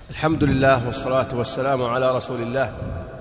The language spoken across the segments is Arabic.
الحمد لله والصلاة والسلام على رسول الله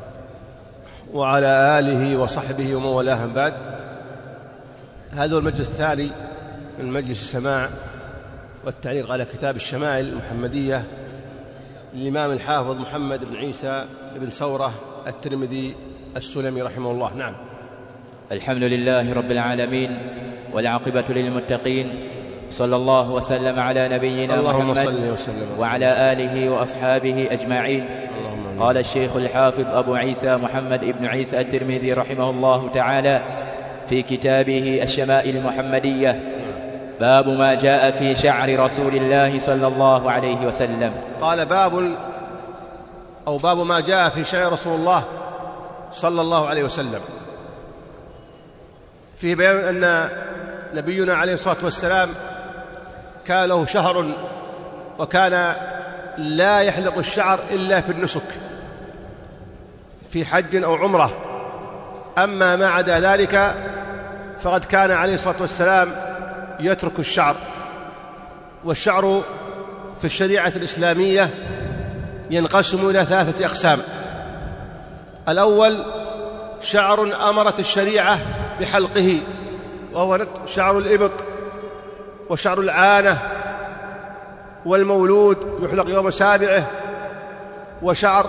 وعلى آله وصحبه ومن والاه بعد. هذا هو المجلس الثاني من مجلس السماع والتعليق على كتاب الشمائل المحمدية للإمام الحافظ محمد بن عيسى بن ثورة الترمذي السلمي رحمه الله. نعم. الحمد لله رب العالمين والعاقبة للمتقين، صلى الله وسلم على نبينا محمد وعلى آله وأصحابه أجمعين. قال الشيخ الحافظ أبو عيسى محمد بن عيسى الترمذي رحمه الله تعالى في كتابه الشمائل المحمدية: باب ما جاء في شعر رسول الله صلى الله عليه وسلم. قال باب ما جاء في شعر رسول الله صلى الله عليه وسلم، فيه بيان أن نبينا عليه الصلاة والسلام كان له شهر، وكان لا يحلق الشعر إلا في النسك في حج أو عمرة. أما ما عدا ذلك فقد كان عليه الصلاة والسلام يترك الشعر. والشعر في الشريعة الإسلامية ينقسم إلى 3 أقسام. الأول شعر أمرت الشريعة بحلقه، وهو شعر الإبط وشعر العانة، والمولود يحلق يوم 7، وشعر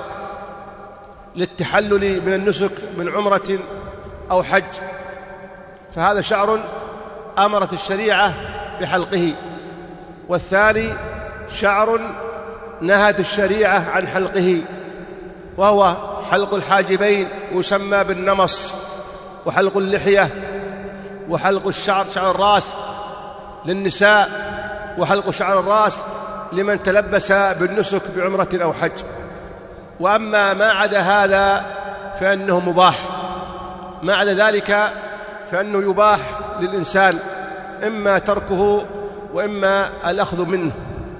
للتحلل من النسك من عمرة أو حج، فهذا شعر أمرت الشريعة بحلقه. والثاني شعر نهت الشريعة عن حلقه، وهو حلق الحاجبين يسمى بالنمص، وحلق اللحية، وحلق الشعر شعر الرأس للنساء، وحلق شعر الرأس لمن تلبس بالنسك بعمرة أو حج. وأما ما عدا هذا فإنه مباح. ما عدا ذلك فإنه يباح للإنسان إما تركه وإما الأخذ منه،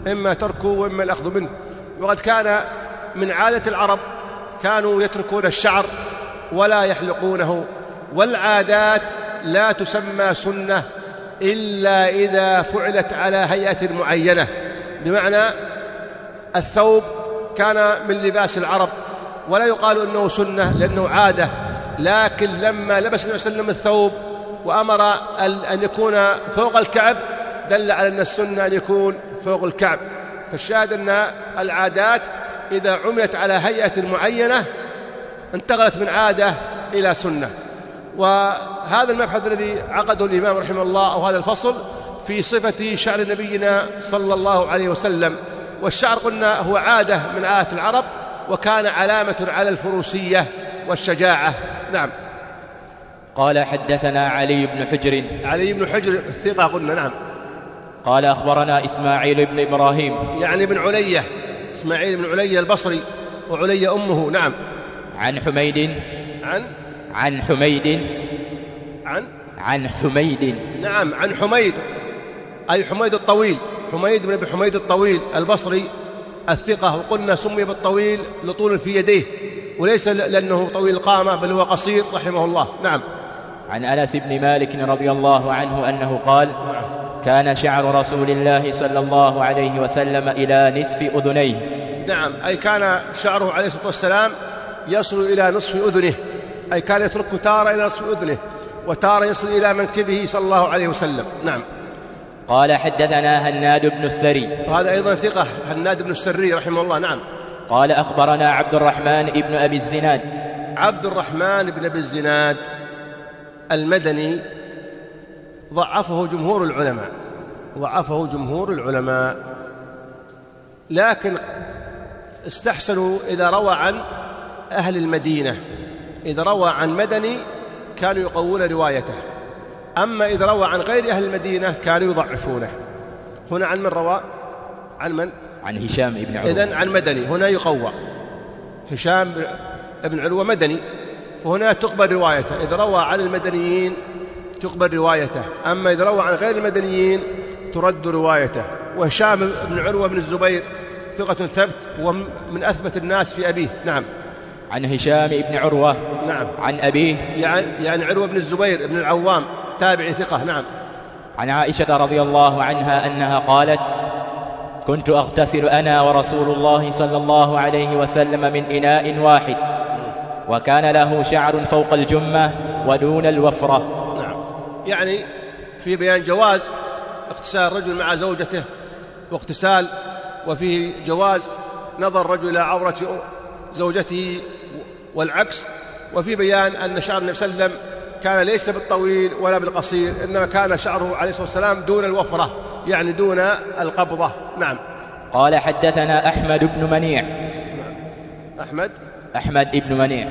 وقد كان من عادة العرب كانوا يتركون الشعر ولا يحلقونه، والعادات لا تسمى سنة إلا إذا فعلت على هيئة معينة. بمعنى الثوب كان من لباس العرب ولا يقال إنه سنة لأنه عادة، لكن لما لبس النبي صلى الله عليه وسلم الثوب وأمر أن يكون فوق الكعب دل على أن السنة أن يكون فوق الكعب. فالشاهد أن العادات إذا عملت على هيئة معينة انتقلت من عادة إلى سنة. وهذا المبحث الذي عقده الإمام رحمه الله، أو هذا الفصل في صفة شعر نبينا صلى الله عليه وسلم. والشعر قلنا هو عادة من عادات العرب، وكان علامة على الفروسية والشجاعة. نعم. قال حدثنا علي بن حجر ثقة قلنا. نعم. قال أخبرنا إسماعيل بن إبراهيم يعني بن علية، إسماعيل بن علية البصري، وعلية أمه. نعم. عن حميد نعم، عن حميد أي حميد الطويل، حميد بن أبي حميد الطويل البصري الثقة. وقلنا سمي بالطويل لطول في يديه، وليس لأنه طويل القامة بل هو قصير رحمه الله. نعم. عن أنس بن مالك رضي الله عنه أنه قال: كان شعر رسول الله صلى الله عليه وسلم إلى نصف أذنيه. نعم، أي كان شعره عليه الصلاة والسلام يصل إلى نصف أذنه، أي كان يترك تارة إلى نصف أذنه، وتارة يصل إلى منكبه صلى الله عليه وسلم. نعم. قال حدثنا هناد بن السري، وهذا أيضا ثقة، هناد بن السري رحمه الله. نعم. قال أخبرنا عبد الرحمن بن أبي الزناد. عبد الرحمن بن أبي الزناد المدني ضعفه جمهور العلماء، لكن استحسنوا إذا روى عن أهل المدينة. إذا روى عن مدني كانوا يقوون روايته، أما إذا روى عن غير أهل المدينة كانوا يضعفونه. هنا عن من روى؟ عن من؟ عن هشام بن عروة. إذن عن مدني هنا يقوى. هشام بن عروة مدني، فهنا تقبل روايته. إذا روى عن المدنيين تقبل روايته، أما إذا روى عن غير المدنيين ترد روايته. وهشام بن عروة بن الزبير ثقة ثبت، ومن أثبت الناس في أبيه. نعم. عن هشام بن عروة. نعم. عن أبيه يعني عروة بن الزبير بن العوام تابعي ثقة. نعم. عن عائشة رضي الله عنها أنها قالت: كنت أغتسل أنا ورسول الله صلى الله عليه وسلم من إناء واحد، وكان له شعر فوق الجمة ودون الوفرة. نعم، يعني في بيان جواز اغتسال الرجل مع زوجته واغتسال، وفيه جواز نظر الرجل إلى عورة زوجته والعكس، وفي بيان أن شعر النبي صلى الله عليه وسلم كان ليس بالطويل ولا بالقصير، إنما كان شعره عليه الصلاة والسلام دون الوفرة، يعني دون القبضة. نعم. قال حدثنا أحمد بن منيع. أحمد بن منيع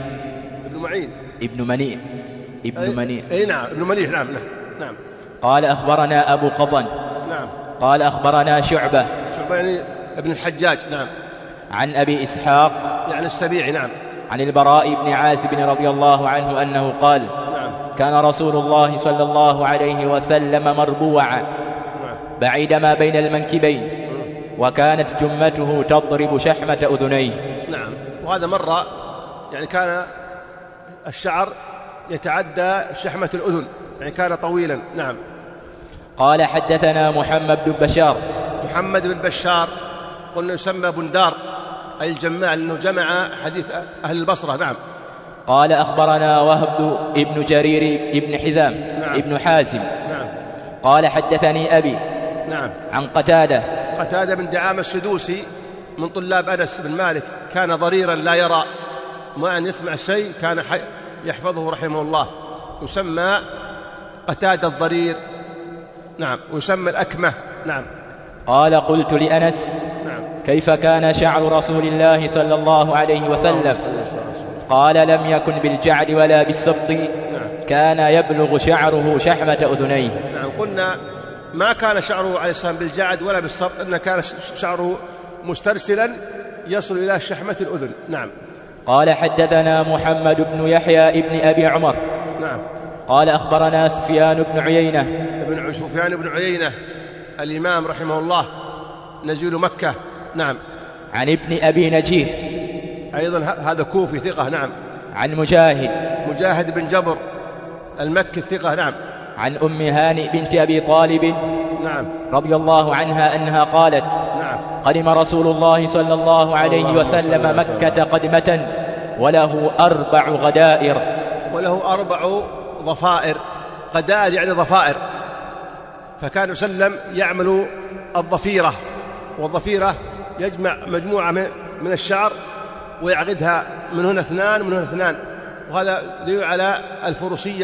ابن منيع. نعم، ابن منيع. نعم. قال أخبرنا أبو قطن. نعم. قال أخبرنا شعبة يعني ابن الحجاج. نعم. عن أبي إسحاق يعني السبيعي. نعم. عن البراء بن عازب رضي الله عنه أنه قال: نعم. كان رسول الله صلى الله عليه وسلم مربوعا بعيد ما بين المنكبين، وكانت جمته تضرب شحمة أذنيه. نعم. وهذا مرة يعني كان الشعر يتعدى شحمة الأذن، يعني كان طويلا. نعم. قال حدثنا محمد بن بشار قلنا يسمى بندار أي الجماع، لأنه جمع حديث أهل البصرة. نعم. قال أخبرنا وهب ابن جرير ابن حزام. نعم. ابن حازم. نعم. قال حدثني أبي. نعم. عن قتادة بن دعامة السدوسي من طلاب أنس بن مالك، كان ضريرا لا يرى، ما أن يسمع الشيء كان يحفظه رحمه الله، يسمى قتادة الضرير. نعم. ويسمى الأكمة. نعم. قال قلت لأنس: نعم. كيف كان شعر رسول الله صلى الله عليه وسلم؟ قال: لم يكن بالجعد ولا بالسبط. نعم. كان يبلغ شعره شحمة أذنيه. نعم. قلنا ما كان شعره عليه السلام بالجعد ولا بالسبط، إن كان شعره مسترسلا يصل إلى شحمة الأذن. نعم. قال حدثنا محمد بن يحيى ابن أبي عمر. نعم. قال أخبرنا سفيان بن عيينة الإمام رحمه الله نزيل مكة. نعم. عن ابن أبي نجيح أيضا هذا كوفي ثقة. نعم. عن مجاهد بن جبر المكي ثقة. نعم. عن أم هانئ بنت أبي طالب. نعم. رضي الله عنها أنها قالت: نعم. قدم رسول الله صلى الله عليه وسلم مكة قدمة وله 4 غدائر. وله 4 ضفائر. غدائر يعني ضفائر. فكان وسلم يعمل الضفيرة، والضفيرة يجمع مجموعة من الشعر ويعقدها من هنا 2 من هنا 2، وهذا دليل على الفروسية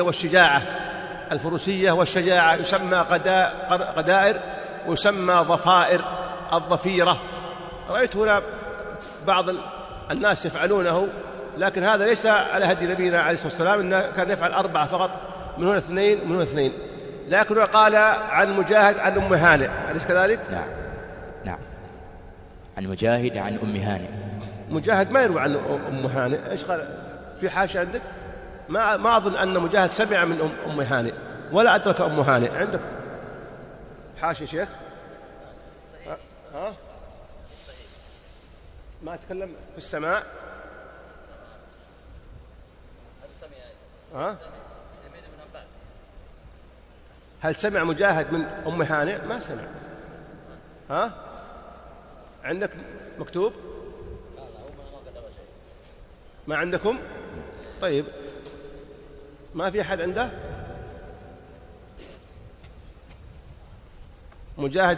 والشجاعة. يسمى غدائر ويسمى ضفائر الضفيرة. رأيت هنا بعض الناس يفعلونه، لكن هذا ليس على هدي نبينا عليه الصلاة والسلام، إنه كان يفعل 4 فقط، من هنا 2 من هنا 2. لكن قال عن مجاهد عن أم هانئ، أليس كذلك؟ نعم. عن مجاهد عن أم هانئ. مجاهد ما يروي عن أم هانئ. إيش قال في حاشة عندك؟ ما أظن أن مجاهد سمع من أم هانئ ولا أدرك أم هانئ. عندك حاشة شيخ؟ ما أتكلم في السماء. هل سمع مجاهد من أم هانئ؟ ما سمع. عندك مكتوب؟ ما عندكم؟ طيب، ما في أحد عنده؟ مجاهد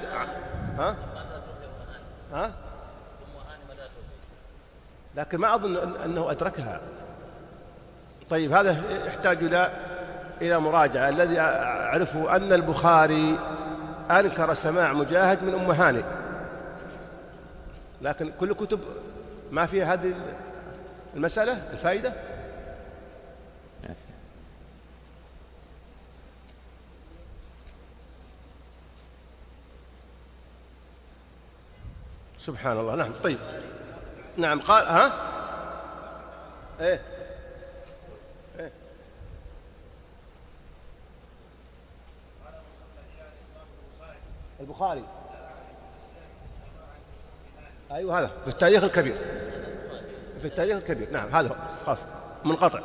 لكن ما أظن أنه أدركها. طيب، هذا يحتاج إلى مراجعة. الذي أعرفه أن البخاري أنكر سماع مجاهد من أم هانئ، لكن كل كتب ما فيها هذه المسألة الفائدة. سبحان الله. نعم. طيب. نعم. قال إيه البخاري. أيوة، هذا في التاريخ الكبير. نعم، هذا خاص منقطع.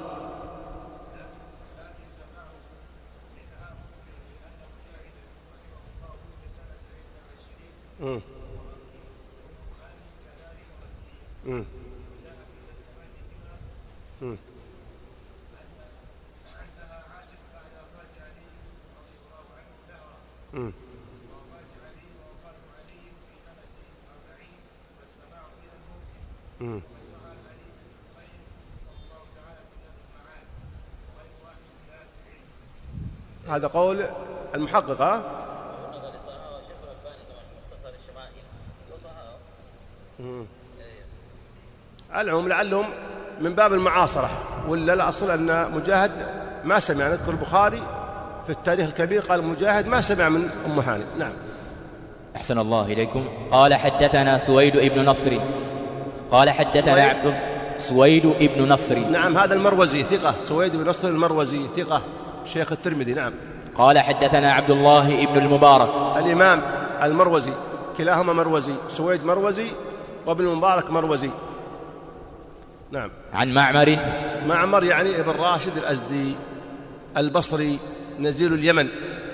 هذا قول المحققة. العموم لعلهم من باب المعاصرة، ولا الأصل أن مجاهد ما سمع. نذكر البخاري في التاريخ الكبير قال مجاهد ما سمع من أم هانئ. نعم. أحسن الله إليكم. قال حدثنا سويد ابن نصر قال حدثنا عبد سويد ابن نصر. نعم، هذا المروزي ثقة. سويد بن نصر المروزي ثقة، شيخ الترمذي. نعم. قال حدثنا عبد الله ابن المبارك الإمام المروزي، كلاهما مروزي، سويد مروزي وابن المبارك مروزي. نعم. عن معمر يعني ابن راشد الأزدي البصري نزيل اليمن،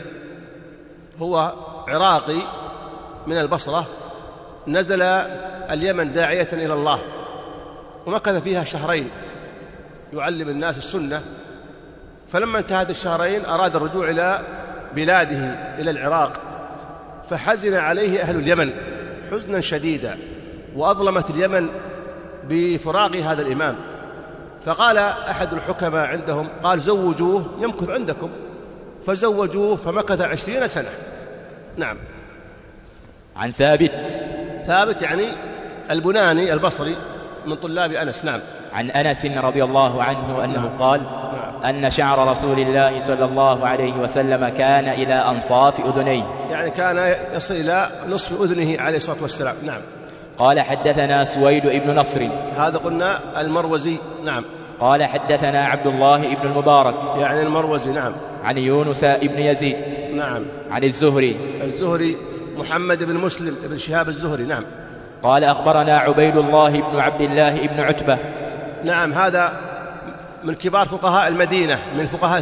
هو عراقي من البصرة، نزل اليمن داعية إلى الله، ومكث فيها شهرين يعلم الناس السنة. فلما انتهت الشهرين أراد الرجوع إلى بلاده إلى العراق، فحزن عليه أهل اليمن حزنا شديدا، وأظلمت اليمن بفراق هذا الإمام. فقال أحد الحكماء عندهم قال زوجوه يمكث عندكم، فزوجوه فمكث 20 سنة. نعم. عن ثابت يعني البناني البصري من طلاب أنس. نعم. عن أنس رضي الله عنه أنه قال أن شعر رسول الله صلى الله عليه وسلم كان إلى أنصاف أذنيه، يعني كان يصل إلى نصف أذنه عليه الصلاة والسلام. نعم. قال حدثنا سويد ابن نصر، هذا قلنا المروزي. نعم. قال حدثنا عبد الله ابن المبارك يعني المروزي. نعم. عن يونس ابن يزيد. نعم. عن الزهري محمد بن مسلم بن شهاب الزهري. نعم. قال أخبرنا عبيد الله بن عبد الله بن عتبة. نعم، هذا من كبار فقهاء المدينة، من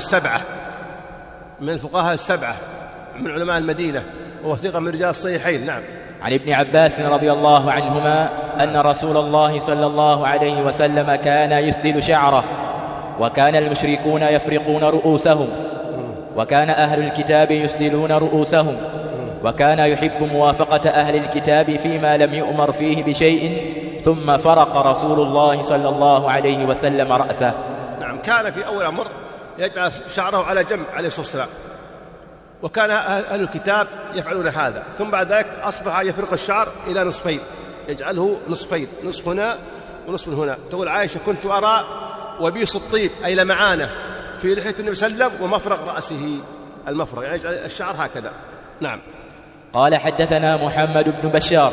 الفقهاء السبعة من علماء المدينة، وهو ثقة من رجال الصحيحين. نعم. عن ابن عباس رضي الله عنهما أن رسول الله صلى الله عليه وسلم كان يسدل شعره، وكان المشركون يفرقون رؤوسهم، وكان أهل الكتاب يسدلون رؤوسهم، وكان يحب موافقة أهل الكتاب فيما لم يؤمر فيه بشيء، ثم فرق رسول الله صلى الله عليه وسلم رأسه. نعم. كان في أول أمر يجعل شعره على جنب عليه الصلاة والسلام، وكان أهل الكتاب يفعلون هذا، ثم بعد ذلك أصبح يفرق الشعر إلى نصفين، يجعله نصفين، نصف هنا ونصف هنا. تقول عائشة كنت أرى وبيص الطيب أي لمعانه في لحية النبي صلى الله عليه وسلم ومفرق رأسه المفرق، يعني يجعل الشعر هكذا. نعم. قال حدثنا محمد بن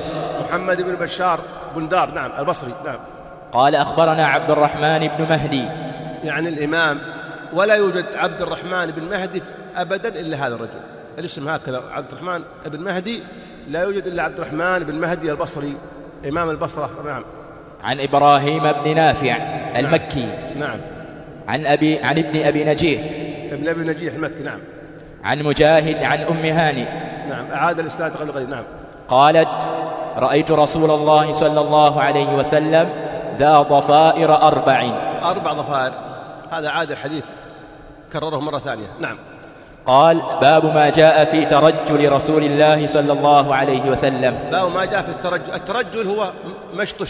بشار بندار. نعم. البصري. نعم. قال أخبرنا عبد الرحمن بن مهدي، يعني الإمام، ولا يوجد عبد الرحمن بن مهدي أبدا إلا هذا الرجل، الاسم هكذا عبد الرحمن بن مهدي، لا يوجد إلا عبد الرحمن بن مهدي البصري إمام البصرة. نعم. عن إبراهيم بن نافع المكي. نعم. عن ابن أبي نجيح المكي. نعم. عن مجاهد عن أم هانئ. نعم. أعاد الإسناد قبل قليل. نعم. قالت رأيت رسول الله صلى الله عليه وسلم ذا ضفائر 4 ضفائر. هذا عاد الحديث كرره مرة ثانية. نعم. قال باب ما جاء في ترجل رسول الله صلى الله عليه وسلم. باب ما جاء في الترجل. الترجل هو مشط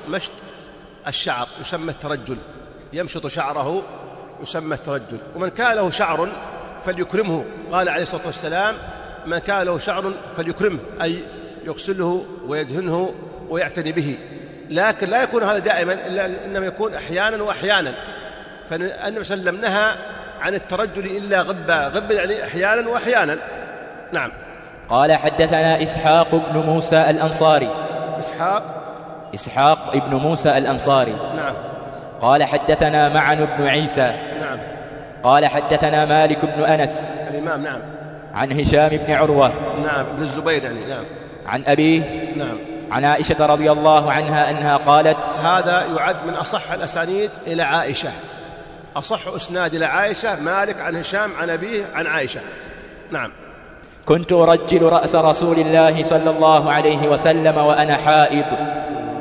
الشعر يسمى الترجل، يمشط شعره يسمى الترجل. ومن كان له شعر فليكرمه، قال عليه الصلاة والسلام من كان له شعر فليكرمه، أي يغسله ويدهنه ويعتني به، لكن لا يكون هذا دائما، إنما يكون أحيانا وأحيانا. فالنبي صلى الله عليه وسلم نهى عن الترجل إلا غبة يعني أحيانا وأحيانا. نعم. قال حدثنا إسحاق بن موسى الأنصاري. إسحاق بن موسى الأنصاري. نعم. قال حدثنا معن بن عيسى. نعم. قال حدثنا مالك بن أنس الإمام. نعم. عن هشام بن عروة. نعم. ابن الزبير يعني. نعم. عن أبيه. نعم. عن عائشة رضي الله عنها أنها قالت. هذا يعد من أصح الأسانيد إلى عائشة، أصح إسناد إلى عائشة، مالك عن هشام عن أبيه عن عائشة. نعم. كنت أرجل رأس رسول الله صلى الله عليه وسلم وأنا حائض.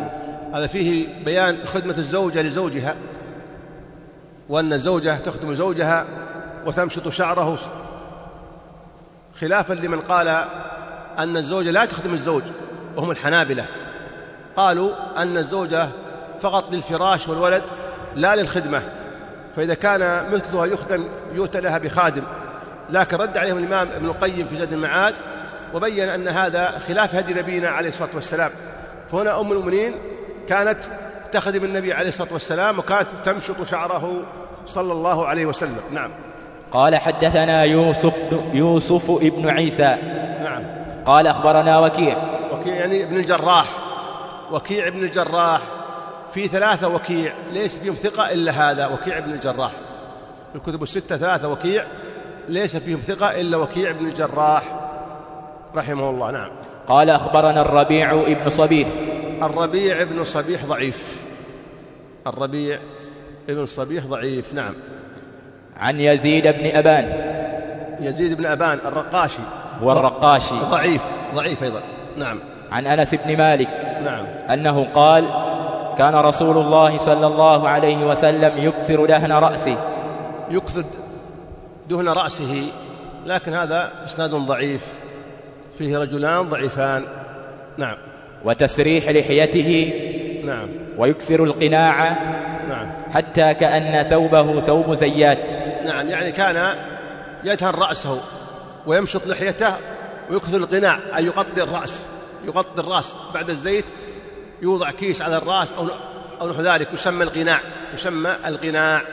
هذا فيه بيان خدمة الزوجة لزوجها، وأن الزوجة تخدم زوجها وتمشط شعره، خلافا لمن قال أن الزوجة لا تخدم الزوج وهم الحنابلة، قالوا أن الزوجة فقط للفراش والولد لا للخدمة، فإذا كان مثلها يخدم يؤتى لها بخادم. لكن رد عليهم الإمام ابن القيم في زاد المعاد وبين أن هذا خلاف هدي نبينا عليه الصلاة والسلام. فهنا أم المؤمنين كانت تخدم النبي عليه الصلاة والسلام وكانت تمشط شعره صلى الله عليه وسلم. نعم. قال حدثنا يوسف ابن عيسى. نعم. قال أخبرنا وكيع يعني ابن الجراح، وكيع ابن الجراح، في 3 وكيع ليس فيهم ثقة إلا هذا وكيع ابن الجراح، في الكتب ال6 3 وكيع ليس فيهم ثقة إلا وكيع ابن الجراح رحمه الله. نعم. قال أخبرنا الربيع ابن صبيح. الربيع ابن صبيح ضعيف، الربيع ابن صبيح ضعيف. نعم. عن يزيد بن أبان. يزيد بن أبان الرقاشي، والرقاشي ضعيف أيضا. نعم. عن أنس بن مالك. نعم. أنه قال: كان رسول الله صلى الله عليه وسلم يكثر دهن رأسه. يكثر دهن رأسه، لكن هذا إسناد ضعيف، فيه رجلان ضعيفان. نعم. وتسريح لحيته. نعم. ويكثر القناع. نعم. حتى كأن ثوبه ثوب زيات. نعم، يعني كان يدهن رأسه ويمشط لحيته ويكثر القناع، أي يغطي الرأس بعد الزيت يوضع كيس على الرأس أو نحو ذلك، يسمى القناع.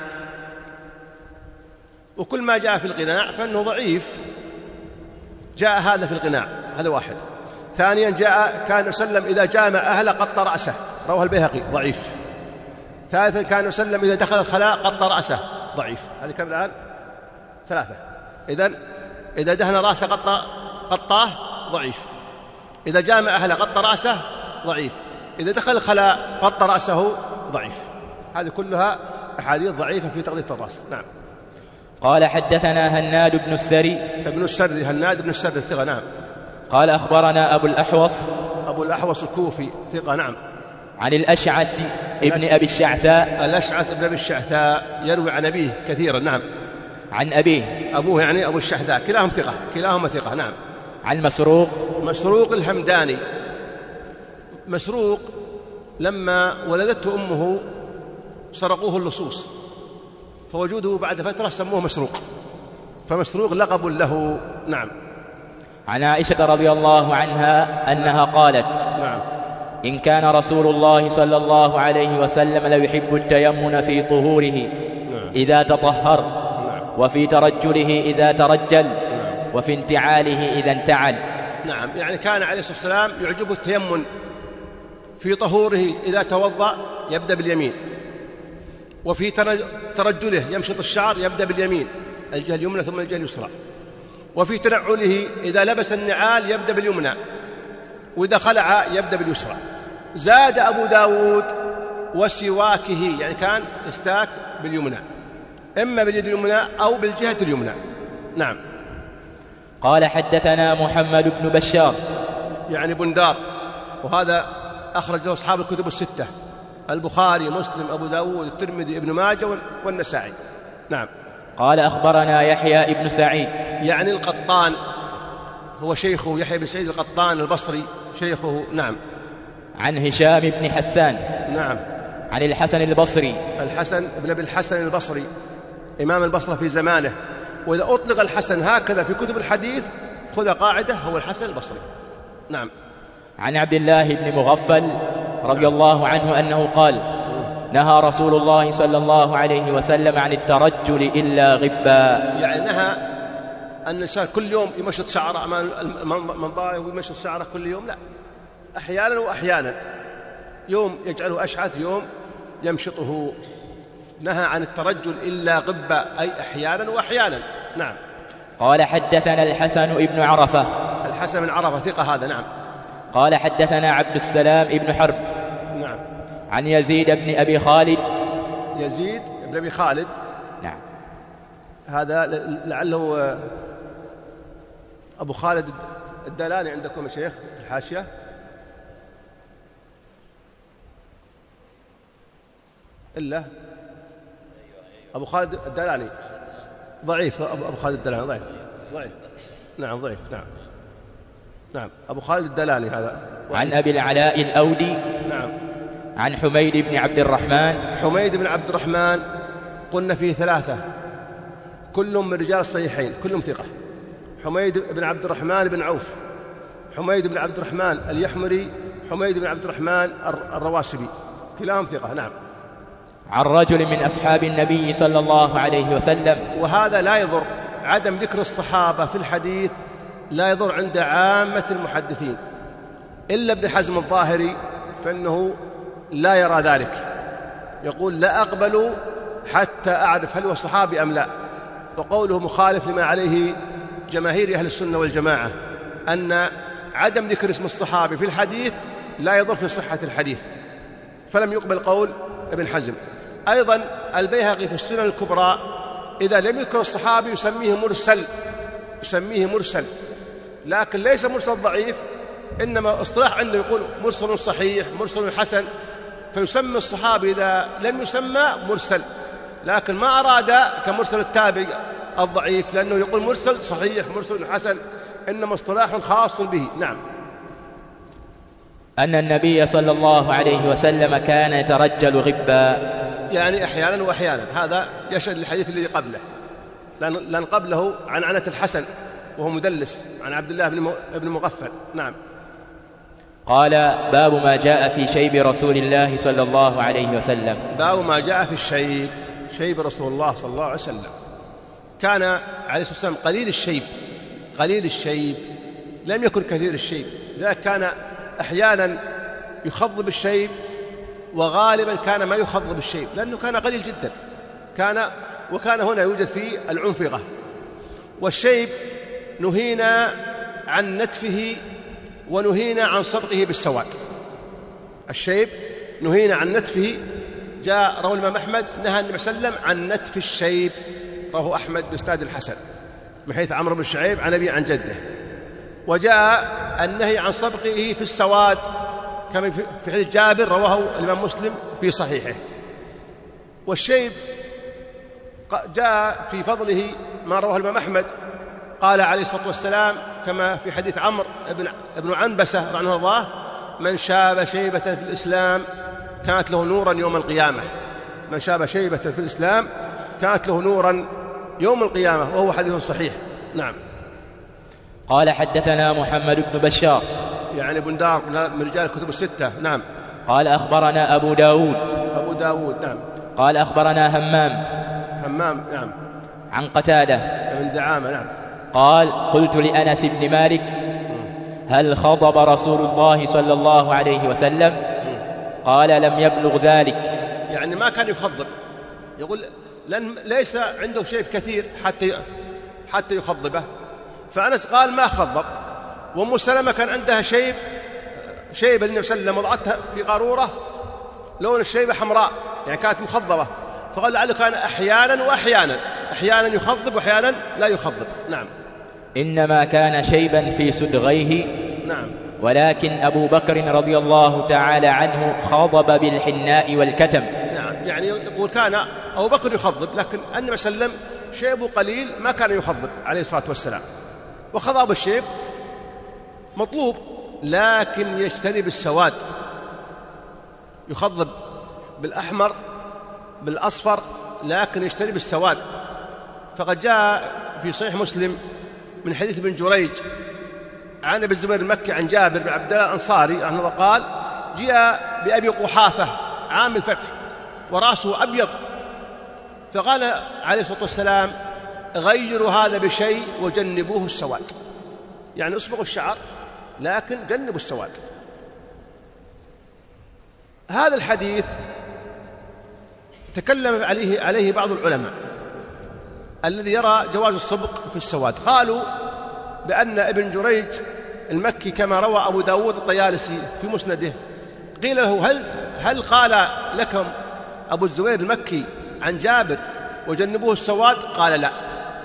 وكل ما جاء في القناع فإنه ضعيف. جاء هذا في القناع، هذا واحد. ثانيا جاء كان وسلم إذا جامع أهله قط رأسه، رواه البيهقي، ضعيف. ثالثا كان وسلم إذا دخل الخلاء قط رأسه، ضعيف. هذه كم الآن؟ 3. إذا دهن رأسه قطاه، ضعيف. إذا جامع أهله قط رأسه، ضعيف. إذا دخل الخلاء قط رأسه، ضعيف. هذه كلها أحاديث ضعيفة في تغطية الرأس. نعم. قال حدثنا هناد بن السري. هناد بن السري ثقة. نعم. قال أخبرنا أبو الأحوص الكوفي ثقة. نعم. عن الأشعث ابن أبي الشعثاء. الأشعث ابن أبي الشعثاء يروي عن أبيه كثيرا. نعم. عن أبيه، أبوه يعني أبو الشعثاء، كلاهما ثقة. نعم. عن مسروق الهمداني. مسروق لما ولدته أمه سرقوه اللصوص، فوجوده بعد فترة سموه مسروق، فمسروق لقب له. نعم. عن عائشة رضي الله عنها أنها قالت: نعم. إن كان رسول الله صلى الله عليه وسلم ليحب التيمن في طهوره. نعم. إذا تطهر. نعم. وفي ترجله إذا ترجل. نعم. وفي انتعاله إذا انتعل. نعم، يعني كان عليه الصلاة والسلام يعجبه التيمن في طهوره، إذا توضأ يبدأ باليمين، وفي ترجله يمشط الشعر يبدأ باليمين الجهة اليمنى ثم الجهة اليسرى، وفي تنعله إذا لبس النعال يبدأ باليمنى، وإذا خلع يبدأ باليسرى. زاد أبو داود وسواكه، يعني كان يستاك باليمنى، إما باليد اليمنى أو بالجهة اليمنى. نعم. قال حدثنا محمد بن بشار، يعني بندار، وهذا أخرج له أصحاب الكتب ال6: البخاري، مسلم، أبو داود، الترمذي، ابن ماجه والنسائي. نعم. قال أخبرنا يحيى بن سعيد، يعني القطان، هو شيخه يحيى بن سعيد القطان البصري شيخه. نعم. عن هشام بن حسان. نعم. عن الحسن البصري. الحسن بن أبي الحسن البصري إمام البصرة في زمانه، وإذا أطلق الحسن هكذا في كتب الحديث خذ قاعدة، هو الحسن البصري. نعم. عن عبد الله بن مغفل رضي الله عنه أنه قال: نهى رسول الله صلى الله عليه وسلم عن الترجل إلا غبا. يعني نهى أن الإنسان كل يوم يمشط شعره أمام المنضايق ويمشط شعره كل يوم، لا، أحيانا وأحيانا، يوم يجعله أشعث، يوم يمشطه. نهى عن الترجل إلا غبا، أي أحيانا وأحيانا. نعم. قال حدثنا الحسن ابن عرفة. الحسن بن عرفة ثقة هذا. نعم. قال حدثنا عبد السلام ابن حرب. نعم. عن يزيد بن أبي خالد. يزيد بن أبي خالد. نعم. هذا لعله أبو خالد الدلالي عندكم يا شيخ الحاشية. إلا أبو خالد الدلاني ضعيف. أبو خالد الدلاني ضعيف. نعم ضعيف. نعم أبو خالد الدلاني هذا ضعيف. عن أبي العلاء الأودي. نعم. عن حميد بن عبد الرحمن. حميد بن عبد الرحمن قلنا فيه 3 كلهم من رجال الصحيحين، كلهم ثقة. حميد بن عبد الرحمن بن عوف، حميد بن عبد الرحمن اليحمري، حميد بن عبد الرحمن الرواسبي، كلاهم ثقة. نعم. عن رجل من أصحاب النبي صلى الله عليه وسلم. وهذا لا يضر، عدم ذكر الصحابة في الحديث لا يضر عند عامة المحدثين، إلا ابن حزم الظاهري فإنه لا يرى ذلك، يقول لا أقبل حتى أعرف هل هو صحابي أم لا، وقوله مخالف لما عليه جماهير أهل السنة والجماعة، أن عدم ذكر اسم الصحابي في الحديث لا يضر في صحة الحديث، فلم يقبل قول ابن حزم. أيضا البيهقي في السنن الكبرى إذا لم يذكر الصحابي يسميه مرسل، لكن ليس مرسل ضعيف، إنما اصطلاح عنده يقول مرسل صحيح، مرسل حسن، فيسمي الصحابي إذا لم يسمى مرسل، لكن ما أراد كمرسل التابع الضعيف، لأنه يقول مرسل صحيح مرسل حسن، إنما اصطلاح خاص به. نعم. أن النبي صلى الله عليه وسلم كان يترجل غبا، يعني أحيانا وأحيانا، هذا يشهد للحديث الذي قبله، لأن قبله عن عنة الحسن وهو مدلس عن عبد الله بن مغفل. نعم. قال باب ما جاء في شيب رسول الله صلى الله عليه وسلم. باب ما جاء في شيب رسول الله صلى الله عليه وسلم. كان عليه الصلاة والسلام قليل الشيب، لم يكن كثير الشيب، لذلك كان أحيانا يخضب الشيب، وغالبا كان ما يخضب الشيب لأنه كان قليل جدا، وكان هنا يوجد فيه العنفغة. والشيب نهينا عن نتفه ونهينا عن صبغه بالسواد. الشيب نهينا عن نتفه، جاء رواه الإمام أحمد نهى النبي صلى الله عليه وسلم عن نتف الشيب، رواه أحمد بإسناد الحسن من حيث عمرو بن شعيب عن أبي عن جده. وجاء النهي عن صبغه في السواد كما في حديث جابر رواه الإمام مسلم في صحيحه. والشيب جاء في فضله ما رواه الإمام أحمد، قال عليه الصلاة والسلام كما في حديث عمرو بن عنبسة رضي الله عنه: من شاب شيبة في الإسلام كانت له نورا يوم القيامة. من شاب شيبة في الإسلام كانت له نورا يوم القيامة، وهو حديث صحيح. نعم. قال حدثنا محمد بن بشار، يعني بندار من رجال الكتب الستة. نعم. قال أخبرنا أبو داود. نعم. قال أخبرنا همام. نعم. عن قتادة من دعامة. نعم. قال قلت لأنس بن مالك: هل خضب رسول الله صلى الله عليه وسلم؟ قال: لم يبلغ ذلك، يعني ما كان يخضب، يقول لأن ليس عنده شيء كثير حتى يخضبه. فأنس قال ما خضب. وأم سلمة كان عندها شيب النبي صلى الله عليه وسلم وضعتها في قارورة لون الشيبة حمراء، يعني كانت مخضبة، فقال لعله كان أحيانا يخضب وأحيانا لا يخضب. نعم. إنما كان شيبا في سدغيه. نعم. ولكن أبو بكر رضي الله تعالى عنه خضب بالحناء والكتم. نعم، يعني يقول كان أبو بكر يخضب، لكن النبي صلى الله عليه وسلم شيبه قليل ما كان يخضب عليه الصلاة والسلام. وخضاب الشيب مطلوب، لكن يجتنب السواد، يخضب بالأحمر بالأصفر، لكن يجتنب السواد. فقد جاء في صحيح مسلم من حديث ابن جريج عن ابي الزبير المكي عن جابر بن عبد الله الأنصاري أنه قال: جاء بأبي قحافة عام الفتح ورأسه أبيض، فقال عليه الصلاة والسلام: غيروا هذا بشيء وجنبوه السواد، يعني اصبغوا الشعر لكن جنبوا السواد. هذا الحديث تكلم عليه بعض العلماء الذي يرى جواز الصبغ في السواد. قالوا بأن ابن جريج المكي كما روى أبو داود الطيالسي في مسنده قيل له: هل قال لكم أبو الزبير المكي عن جابر وجنبوه السواد؟ قال: لا.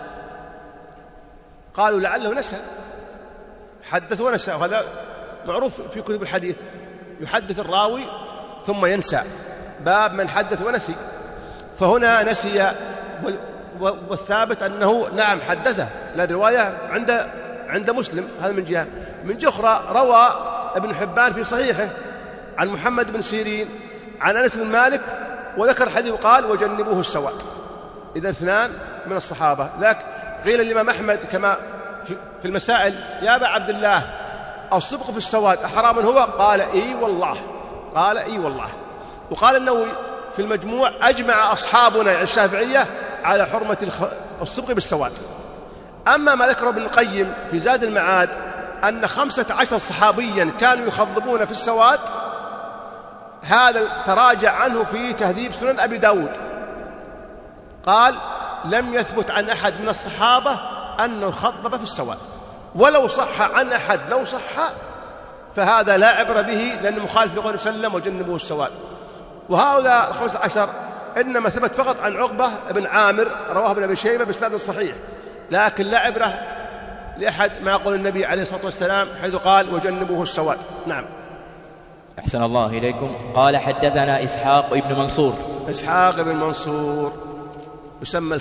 قالوا لعله نسى، حدث ونسى، وهذا معروف في كتب الحديث، يحدث الراوي ثم ينسى باب من حدث ونسي، فهنا نسي، والثابت أنه نعم حدثه، لا رواية عند مسلم. هذا من جهة. من جهة أخرى روى ابن حبان في صحيحه عن محمد بن سيرين عن أنس بن مالك وذكر حديث وقال وجنبوه السواد. إذا اثنان من الصحابة. لكن قيل الإمام أحمد كما في المسائل يا أبا عبد الله الصبغ في السواد أحرام هو؟ قال إي والله، قال إي والله. وقال النووي في المجموع أجمع أصحابنا الشافعية على حرمة الصبغ بالسواد. أما ما ذكر ابن القيم في زاد المعاد أن 15 صحابيا كانوا يخضبون في السواد، هذا تراجع عنه في تهذيب سنن أبي داود، قال لم يثبت عن أحد من الصحابة أنه خضب في السواد، ولو صح عن أحد لو صح فهذا لا عبرة به لأنه مخالف لقوله صلى الله عليه وسلم وجنبوه السواد. وهؤلاء 15 إنما ثبت فقط عن عقبة بن عامر رواه ابن أبي شيبة بإسناد صحيح، لكن لا عبرة لأحد ما يقول النبي عليه الصلاة والسلام حيث قال وجنبوه السواد. نعم. أحسن الله إليكم. قال حدثنا إسحاق ابن منصور. إسحاق بن منصور يسمى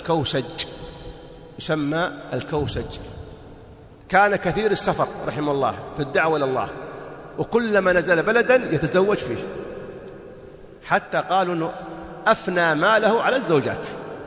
الكوسج، كان كثير السفر رحمه الله في الدعوة إلى الله، وكلما نزل بلدا يتزوج فيه، حتى قالوا أنه أفنى ماله على الزوجات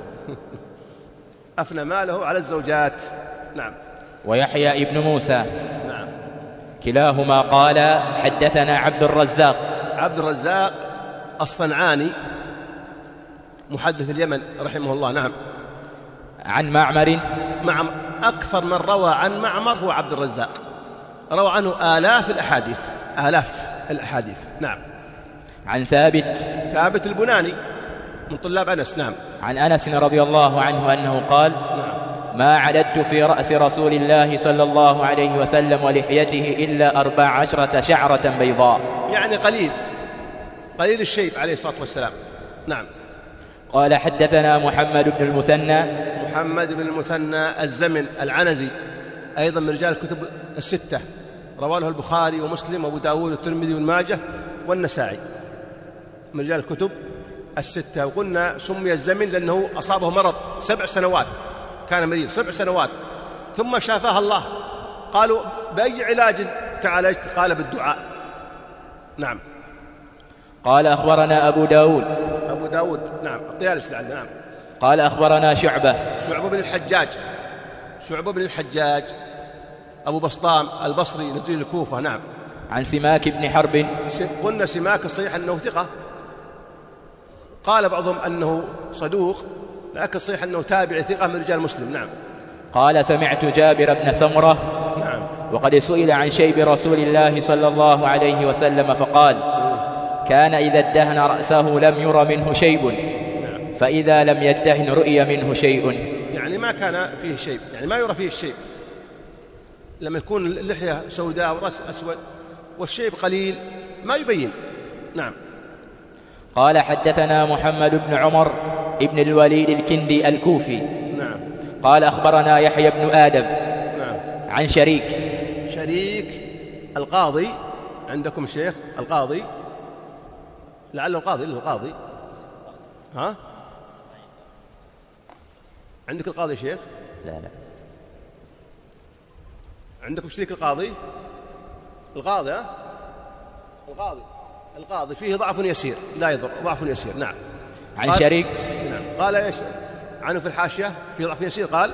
أفنى ماله على الزوجات. نعم. ويحيى ابن موسى. نعم. كلاهما قال حدثنا عبد الرزاق الصنعاني محدث اليمن رحمه الله. نعم. عن معمر. أكثر من روى عن معمر هو عبد الرزاق، روى عنه آلاف الأحاديث. نعم. عن ثابت البناني من طلاب أنس. نعم. عن أنس رضي الله عنه أنه قال نعم. ما عددت في رأس رسول الله صلى الله عليه وسلم ولحيته إلا 14 شعرة بيضاء، يعني قليل الشيب عليه الصلاة والسلام. نعم. قال حدثنا محمد بن المثنى الزمن العنزي، أيضا من رجال الكتب الستة، رواه له البخاري ومسلم وابو داود والترمذي والماجه والنسائي، من رجال الكتب الستة. وقلنا سمي الزمن لأنه أصابه مرض 7 سنوات، كان مريض 7 سنوات، ثم شافاه الله. قالوا بأي علاج تعالجت؟ قال بالدعاء. نعم. قال أخبرنا أبو داود. نعم. الطيالسي عندنا. نعم. قال أخبرنا شعبة بن الحجاج أبو بسطام البصري نزيل الكوفة. نعم. عن سماك بن حرب. قلنا سماك الصحيح أنه ثقة، قال بعضهم أنه صدوق، لكن الصحيح أنه تابع ثقة من رجال مسلم. نعم. قال سمعت جابر بن سمرة. نعم. وقد سئل عن شيب رسول الله صلى الله عليه وسلم فقال كان إذا ادهن رأسه لم ير منه شيب، فإذا لم يدهن رؤي منه شيء، يعني ما كان فيه شيب، يعني ما يرى فيه الشيب. لما يكون اللحية سوداء والرأس أسود والشيب قليل ما يبين. نعم. قال حدثنا محمد بن عمر ابن الوليد الكندي الكوفي. نعم. قال أخبرنا يحيى بن آدم. نعم. عن شريك القاضي. عندكم شيخ القاضي؟ لعل القاضي. ها؟ عندك القاضي شيخ؟ لا. عندكم شريك القاضي؟ ها؟ القاضي فيه ضعف يسير، لا يضر، ضعف يسير. نعم. عن شريك. نعم. قال ايش عنه في الحاشية؟ في ضعف يسير. قال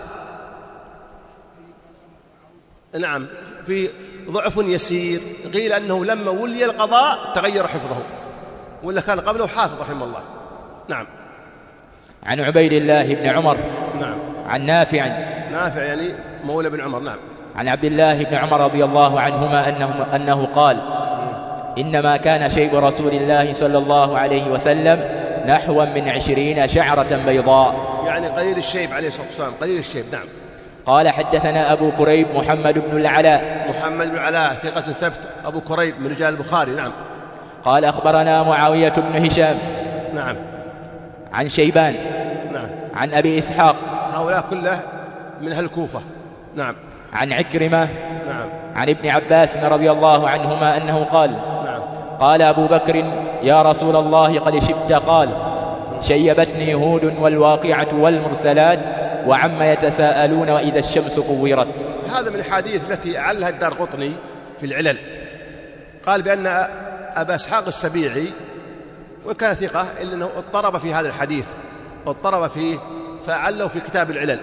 نعم في ضعف يسير، قيل أنه لما ولي القضاء تغير حفظه، ولا كان قبله حافظ رحمه الله. نعم. عن عبيد الله بن عمر. نعم. عن نافع يعني مولى بن عمر. نعم. عن عبد الله بن عمر رضي الله عنهما أنه قال إنما كان شيب رسول الله صلى الله عليه وسلم نحو من 20 شعرة بيضاء، يعني قليل الشيب عليه الصلاة والسلام، قليل الشيب. نعم. قال حدثنا أبو كريب محمد بن العلاء ثقة ثبت، أبو كريب من رجال البخاري. نعم. قال أخبرنا معاوية بن هشام. نعم. عن شيبان. نعم. عن أبي إسحاق. هؤلاء كله من أهل الكوفة. نعم. عن عكرمة. نعم. عن ابن عباس رضي الله عنهما أنه قال نعم. قال أبو بكر: يا رسول الله قد شبت. قال: شيبتني هود والواقعة والمرسلات وعما يتساءلون وإذا الشمس كورت. هذا من الحديث التي أعلها الدارقطني في العلل، قال بأن أبا إسحاق السبيعي وكان ثقة إلا أنه اضطرب في هذا الحديث، اضطرب فيه فأعله في كتاب العلل.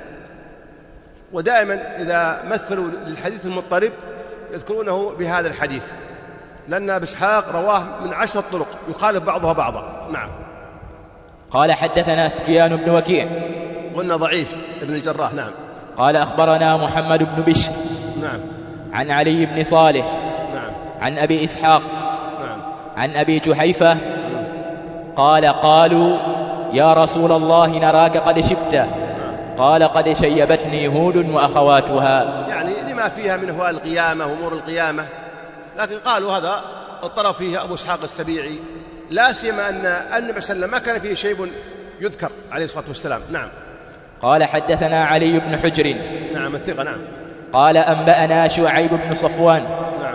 ودائما إذا مثلوا للحديث المضطرب يذكرونه بهذا الحديث، لأن أبا إسحاق رواه من 10 طرق يخالف بعضها بعضا. نعم. قال: حدثنا سفيان بن وكيع، قلنا ضعيف ابن الجراح. نعم. قال: أخبرنا محمد بن بشر، نعم، عن علي بن صالح، نعم، عن أبي إسحاق، نعم، عن أبي جحيفة قال: قالوا: يا رسول الله نراك قد شبت. قال: قد شيبتني هود وأخواتها، يعني لما فيها من أهوال القيامة وأمور القيامة، لكن قالوا هذا اضطرب فيه أبو إسحاق السبيعي، لا سيما أن النبي صلى الله عليه وسلم ما كان فيه شيء يذكر عليه الصلاة والسلام. نعم. قال: حدثنا علي بن حجر، نعم الثقة. نعم. قال: أنبأنا شعيب بن صفوان، نعم،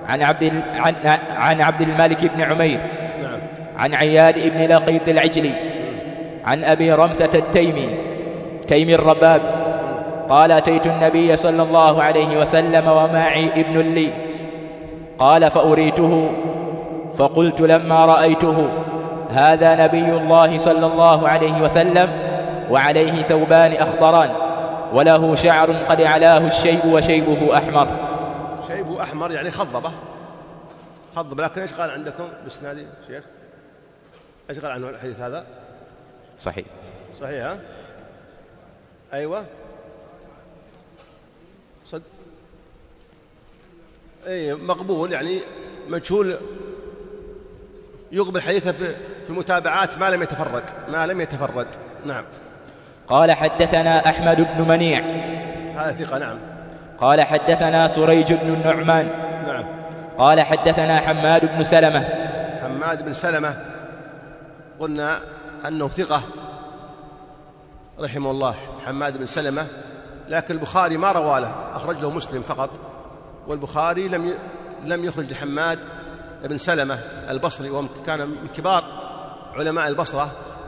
عن عبد الملك بن عمير، نعم، عن عياد بن لقيط العجلي، عن أبي رمثة تيمي الرباب قال: أتيت النبي صلى الله عليه وسلم ومعي ابن لي. قال: فأريته، فقلت لما رأيته: هذا نبي الله صلى الله عليه وسلم وعليه ثوبان أخضران وله شعر قد علاه الشيب وشيبه أحمر. شيبه أحمر يعني خضب، لكن إيش قال عندكم بسنادي شيخ؟ إيش قال عنه الحديث هذا؟ صحيح. صحيح، ها؟ أيوة، صد أي مقبول، يعني مجهول يقبل حديثه في المتابعات ما لم يتفرد. نعم. قال: حدثنا أحمد بن منيع، هذا ثقة. نعم. قال: حدثنا سريج بن النعمان، نعم. قال: حدثنا حماد بن سلمة، قلنا أنه ثقة رحمه الله حماد بن سلمة، لكن البخاري ما روى له، أخرج له مسلم فقط، والبخاري لم يخرج لحماد بن سلمة البصري، وكان من كبار علماء البصرة،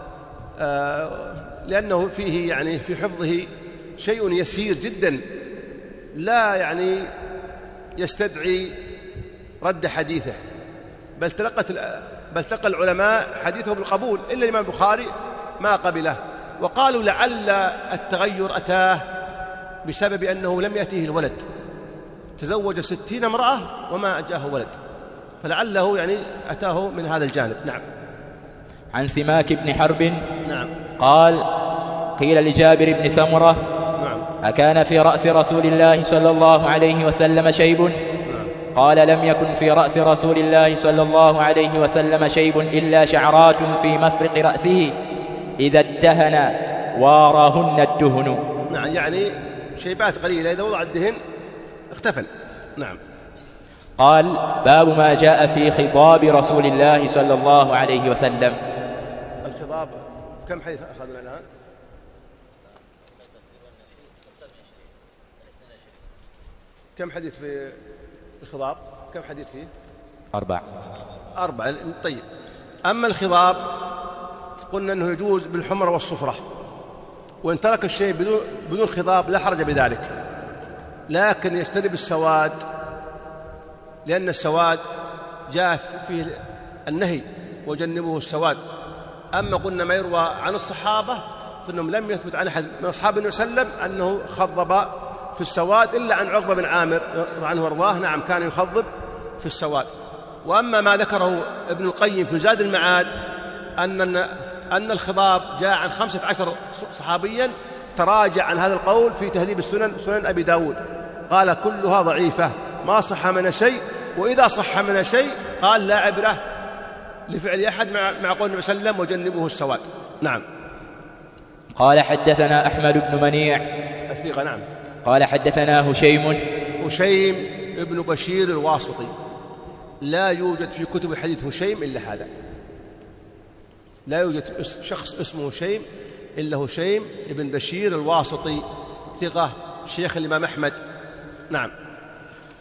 لأنه فيه يعني في حفظه شيء يسير جدا لا يعني يستدعي رد حديثه، بل تلقى العلماء حديثه بالقبول، إلا الإمام البخاري ما قبله، وقالوا لعل التغير أتاه بسبب أنه لم يأتيه الولد، تزوج 60 امرأة وما أجاه ولد، فلعله يعني أتاه من هذا الجانب. نعم. عن سماك بن حرب، نعم، قال: قيل لجابر بن سمرة: نعم، أكان في رأس رسول الله صلى الله عليه وسلم شيب؟ نعم. قال: لم يكن في رأس رسول الله صلى الله عليه وسلم شيب إلا شعرات في مفرق رأسه إذا ادهن واراهن الدهن. نعم، يعني شيبات قليلة إذا وضع الدهن اختفل. نعم. قال: باب ما جاء في خضاب رسول الله صلى الله عليه وسلم. الخضاب كم حديث أخذنا الآن؟ كم حديث في الخضاب؟ كم حديث فيه؟ 4. طيب. أما الخضاب قلنا أنه يجوز بالحمرة والصفرة، وإن ترك الشيء بدون خضاب لا حرج بذلك، لكن يجتنب السواد، لأن السواد جاء فيه النهي وجنبه السواد. أما قلنا ما يروى عن الصحابة فإنهم لم يثبت عن أحد من أصحاب النبي صلى الله عليه وسلم أنه خضب في السواد إلا عن عقبة بن عامر عنه وارضاه، نعم كان يخضب في السواد. وأما ما ذكره ابن القيم في زاد المعاد أن الخضاب جاء عن 15 صحابيا، تراجع عن هذا القول في تهذيب سنن أبي داود، قال كلها ضعيفة ما صح من شيء، وإذا صح من شيء قال لا عبرة لفعل أحد مع قول النبي صلى الله عليه وسلم وجنبه السواد. نعم. قال: حدثنا أحمد بن منيع الثقة. نعم. قال: حدثنا هشيم ابن بشير الواسطي، لا يوجد في كتب الحديث هشيم إلا هذا، لا يوجد شخص اسمه هشيم إلا هشيم ابن بشير الواسطي، ثقة شيخ الإمام أحمد. نعم.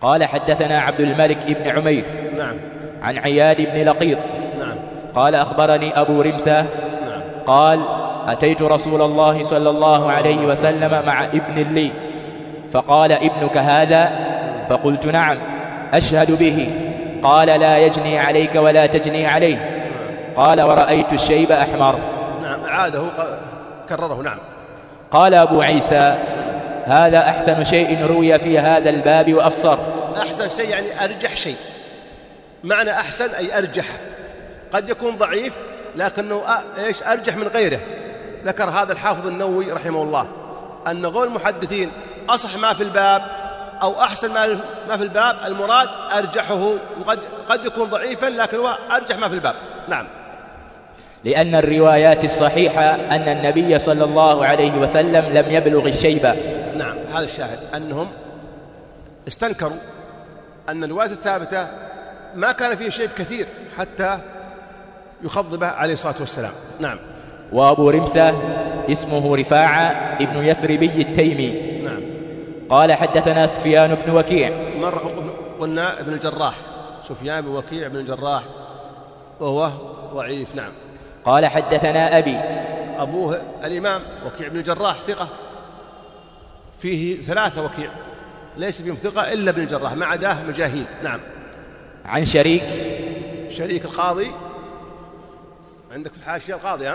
قال حدثنا عبد الملك بن عمير نعم عن عياد بن لقيط نعم قال أخبرني أبو رمثة نعم قال أتيت رسول الله صلى الله عليه وسلم مع ابن لي فقال ابنك هذا؟ فقلت نعم أشهد به. قال لا يجني عليك ولا تجني عليه. قال ورأيت الشيب أحمر. نعم عاده كرره. نعم. قال أبو عيسى هذا أحسن شيء روي في هذا الباب وأفصر. أحسن شيء يعني أرجح شيء. معنى أحسن أي أرجح. قد يكون ضعيف لكنه أرجح من غيره. ذكر هذا الحافظ النووي رحمه الله أن قول المحدثين أصح ما في الباب أو أحسن ما في الباب المراد أرجحه، وقد يكون ضعيفا لكن هو أرجح ما في الباب. نعم. لأن الروايات الصحيحة أن النبي صلى الله عليه وسلم لم يبلغ الشيبة. نعم هذا الشاهد أنهم استنكروا أن الروايات الثابتة ما كان فيه شيب كثير حتى يخضبه عليه الصلاة والسلام. نعم. وأبو رمثة اسمه رفاعة ابن يثربي التيمي. نعم. قال حدثنا سفيان بن وكيع. مرة قلنا ابن الجراح، سفيان بن وكيع بن الجراح وهو ضعيف. نعم. قال حدثنا أبي. أبوه الإمام وكيع بن الجراح ثقة، فيه 3 وكيع ليس فيهم ثقة إلا ابن الجراح، ما عداه مجاهيل. نعم. عن شريك القاضي عندك في الحاشية القاضي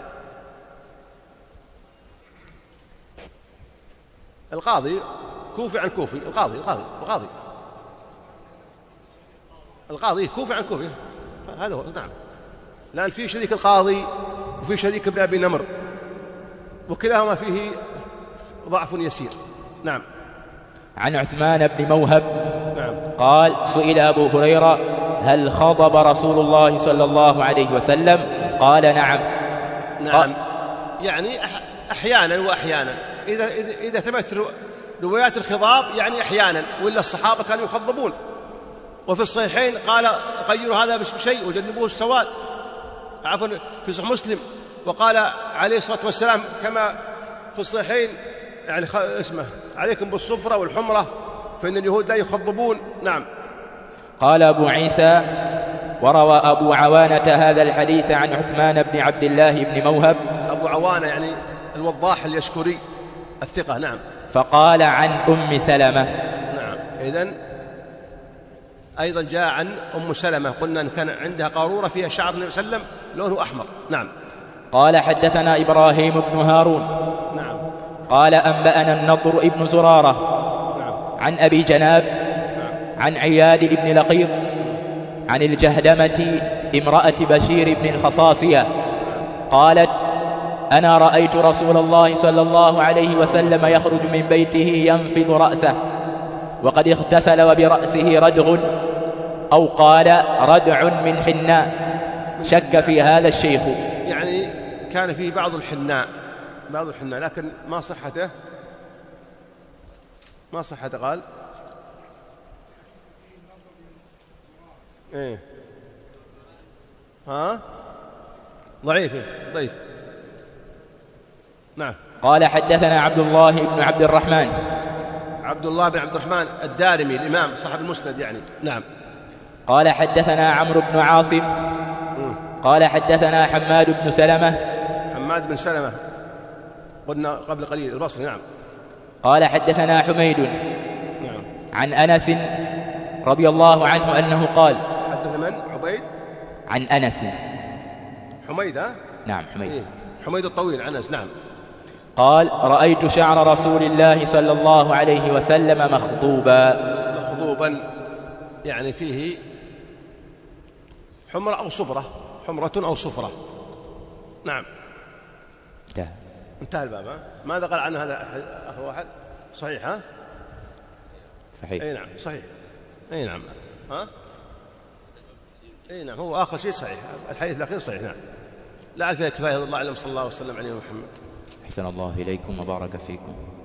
القاضي كوفي عن كوفي. القاضي كوفي عن كوفي، هذا هو. نعم. لأن في شريك القاضي وفي شريك ابن أبي نمر وكلاهما فيه ضعف يسير. نعم. عن عثمان بن موهب. نعم. قال سئل أبو هريرة هل خضب رسول الله صلى الله عليه وسلم؟ قال نعم. نعم. يعني أحيانا وأحيانا، إذا ثبت روايات الخضاب يعني أحيانا، وإلا الصحابة كانوا يخضبون. وفي الصحيحين قال غيروا هذا بشيء وجنبوه السواد، عفوا في صحيح مسلم، وقال عليه الصلاة والسلام كما في الصحيحين يعني اسمه عليكم بالصفرة والحمرة فإن اليهود لا يخضبون. نعم. قال أبو عيسى وروى أبو عوانة هذا الحديث عن عثمان بن عبد الله بن موهب. أبو عوانة يعني الوضاح اليشكري الثقة. نعم. فقال عن أم سلمة. نعم. إذن أيضا جاء عن أم سلمة، قلنا أن كان عندها قارورة فيها شعر النبي صلى الله عليه وسلم لونه أحمر. نعم. قال حدثنا إبراهيم بن هارون. نعم. قال أنبأنا النضر ابن زرارة. نعم. عن أبي جناب. نعم. عن عياد ابن لقيط عن الجهدمة امرأة بشير بن الخصاصية قالت أنا رأيت رسول الله صلى الله عليه وسلم يخرج من بيته ينفض رأسه وقد اغتسل وبرأسه ردغ أو قال ردع من حناء. شك في هذا الشيخ. يعني كان فيه بعض الحناء لكن ما صحته قال ايه ضعيف. نعم. قال حدثنا عبد الله بن عبد الرحمن الدارمي الإمام صاحب المسند يعني. نعم. قال حدثنا عمرو بن عاصم. قال حدثنا حماد بن سلمة قلنا قبل قليل البصري. نعم. قال حدثنا حميد. نعم. عن أنس رضي الله عنه أنه قال. حدث من؟ عبيد عن أنس. حميد نعم حميد. حميد الطويل عن أنس. نعم. قال رأيت شعر رسول الله صلى الله عليه وسلم مخضوبا يعني فيه حمرة أو صفرة. نعم. انتهى الباب. ماذا قال عنه هذا أخ واحد؟ صحيح صحيح. أي نعم صحيح. أي نعم. أي نعم هو آخر شيء صحيح، الحديث الأخير صحيح. نعم. لعل فيها كفاية. الله أعلم. صلى الله وسلم عليه محمد. أحسن الله إليكم وبارك فيكم.